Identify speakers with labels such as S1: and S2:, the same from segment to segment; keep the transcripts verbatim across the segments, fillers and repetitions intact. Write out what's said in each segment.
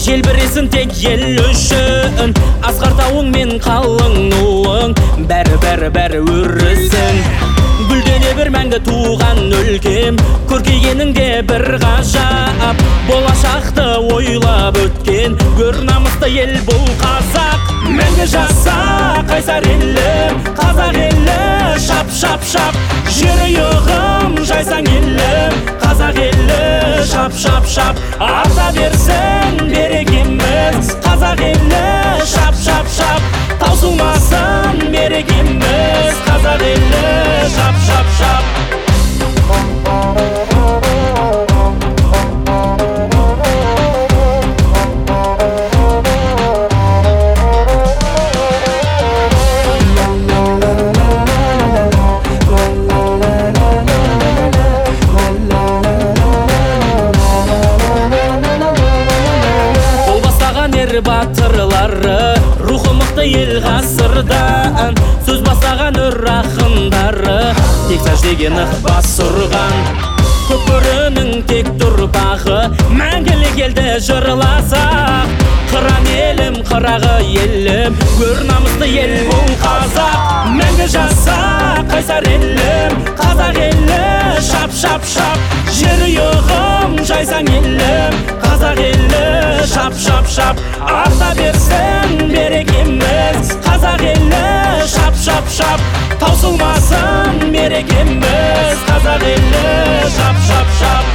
S1: желбіресін тек ел үшін, асқар тауың мен қалың нуың, бәрі бәрі бәрі өрісің. Гүлдене бір мәңгі туған өлкем, көркейгеніңде бір ғажап, болашақты ойлап өткен өр намысты ел бұл қазақ. Мәңгі жаса қайсар елім, қазақ елі, шап шап шап, жер ұйығым жайсаң елім, қазақ елі, шап шап шап, арта берсін берекеміз, қазақ елі, шап шап шап, таусылмасын берекеміз, қазақ елі, шап шап шап. Батырлары, рухы мықты ел ғасырдан, сөз бастаған өр ақындары, тек сәждеген ықпас ұрған. Көпірінің тек тұрпағы, мәңгілік елді жырласақ, қыран елім, қырағы елім, өр намысты ел бұл қазақ. Мәңгі жаса қайсар елім, қазақ елі, шап шап шап, жер ұйығым жайсаң елім, қазақ елі, шап шап шап, арта берсін берекеміз, қазақ елі, шап шап шап, таусылмасын берекеміз, қазақ елі, шап шап шап.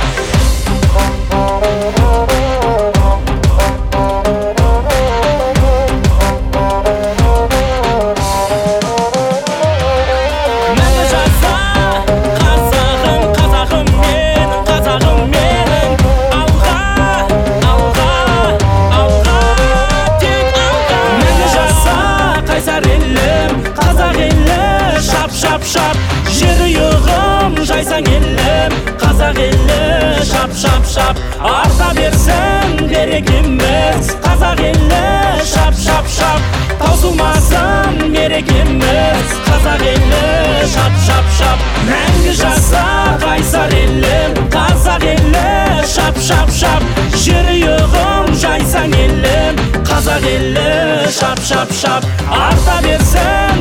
S1: Жер ұйығым жайсаң елім, қазақ елі, шап шап шап, арта берсін берекеміз, қазақ елі, шап шап шап, таусылмасын берекеміз, қазақ елі, шап шап шап. Мәңгі жаса қайсар елім, қазақ елі, шап шап шап, жер ұйығым жайсаң елім, қазақ елі, шап шап шап, арта берсін